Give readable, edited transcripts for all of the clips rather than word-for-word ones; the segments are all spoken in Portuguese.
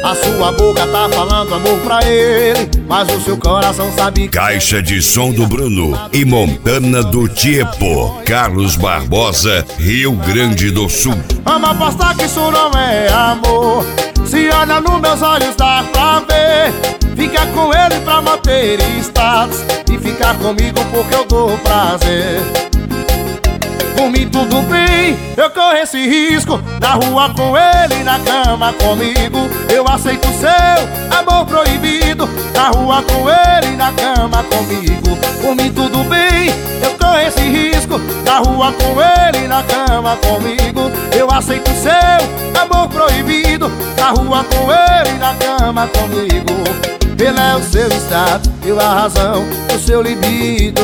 A sua boca tá falando amor pra ele, mas o seu coração sabe que... Caixa de som do Bruno e Montana do Tiepo, Carlos Barbosa, Rio Grande do Sul. Vamos apostar que isso não é amor. Se olha nos meus olhos dá pra ver. Fica com ele pra manter status e ficar comigo porque eu dou prazer. Por mim tudo bem, eu corro esse risco. Na rua com ele, na cama comigo. Eu aceito seu amor proibido. Na rua com ele, na cama comigo. Por mim tudo bem, eu corro esse risco. Na rua com ele, na cama comigo. Eu aceito seu amor proibido. Na rua com ele, na cama comigo. Ele é o seu estado, eu a razão, o seu libido.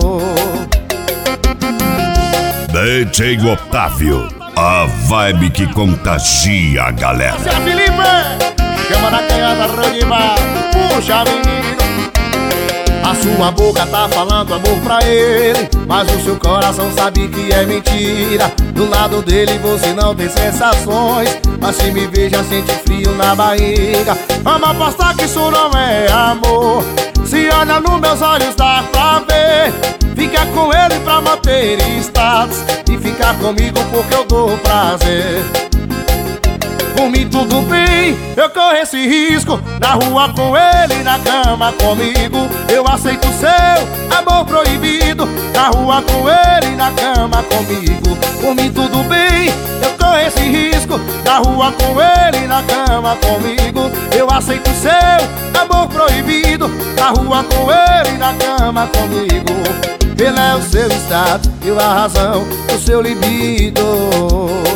DJ Otávio, a vibe que contagia a galera. Seu Felipe, chama na canhada, Ranimar, puxa menino. A sua boca tá falando amor pra ele, mas o seu coração sabe que é mentira. Do lado dele você não tem sensações, mas se me veja sente frio na barriga. Vamos apostar que isso não é amor. Se olha nos meus olhos dá pra ver. Fica com ele pra manter status e ficar comigo porque eu dou prazer. Por mim tudo bem, eu corro esse risco. Na rua com ele, na cama comigo. Eu aceito seu amor proibido. Na rua com ele, na cama comigo. Por mim tudo bem, eu corro esse risco. Na rua com ele, na cama comigo. Eu aceito seu amor proibido. Na rua com ele, na cama comigo. Ele é o seu estado, eu a razão, o seu libido.